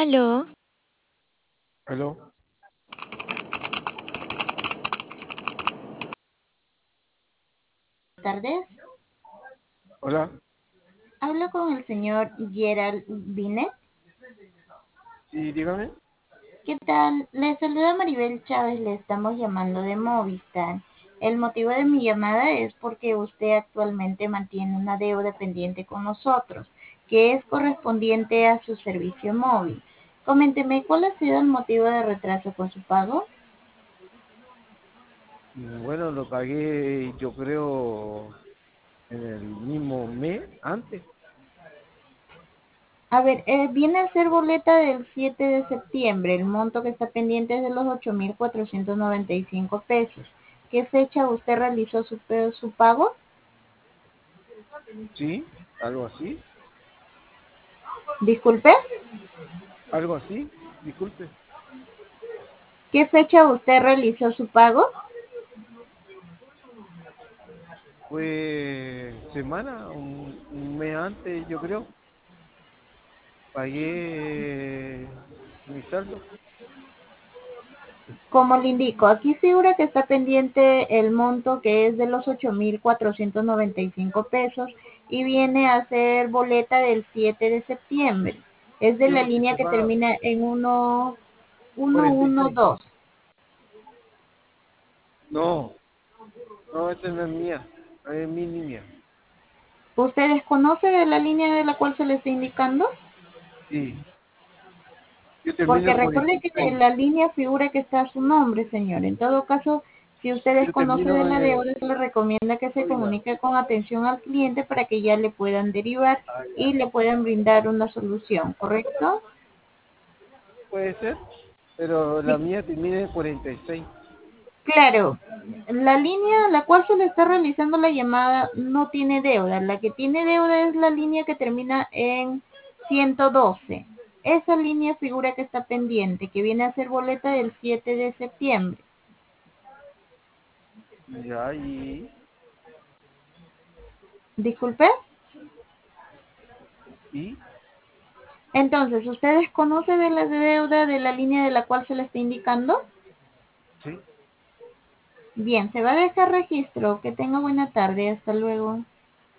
Aló, Aló, Tardes. hola, Hablo con el señor Gerald Binet. sí, dígame. ¿Qué tal? Le saluda Maribel Chávez, le estamos llamando de Movistar. El motivo de mi llamada es porque usted actualmente mantiene una deuda pendiente con nosotros, que es correspondiente a su servicio móvil. Coménteme, ¿cuál ha sido el motivo de retraso con su pago? Bueno, lo pagué yo creo en el mismo mes antes. A ver, viene a ser boleta del 7 de septiembre. El monto que está pendiente es de los 8.495 pesos. ¿Qué fecha usted realizó su pago? Sí, algo así, Disculpe, algo así, disculpe. ¿qué fecha usted realizó su pago? Fue semana, un mes antes yo creo. Pagué mi saldo. Como le indico, aquí figura que está pendiente el monto que es de los 8.495 pesos y viene a ser boleta del 7 de septiembre. Es de la Yo sí línea que pagaba termina en 46. 112. No, no, esta no es mía, es mi niña. ¿Usted desconoce de la línea de la cual se le está indicando? Sí, yo termino Porque en recuerde que en 46. la línea figura que está su nombre, señor. En todo caso, si usted Yo desconoce de termino la en el... deuda, se le recomienda que se Oiga, comunique con atención al cliente para que ya le puedan derivar ah, y ya. le puedan brindar una solución, ¿correcto? Puede ser, pero la Sí, mía termina en 46. claro. La línea a la cual se le está realizando la llamada no tiene deuda. La que tiene deuda es la línea que termina en 112. Esa línea figura que está pendiente, que viene a ser boleta del 7 de septiembre. Ya, Disculpe. y, Entonces, ¿usted desconoce de la deuda de la línea de la cual se le está indicando? sí. Bien, se va a dejar registro. Que tenga buena tarde. Hasta luego.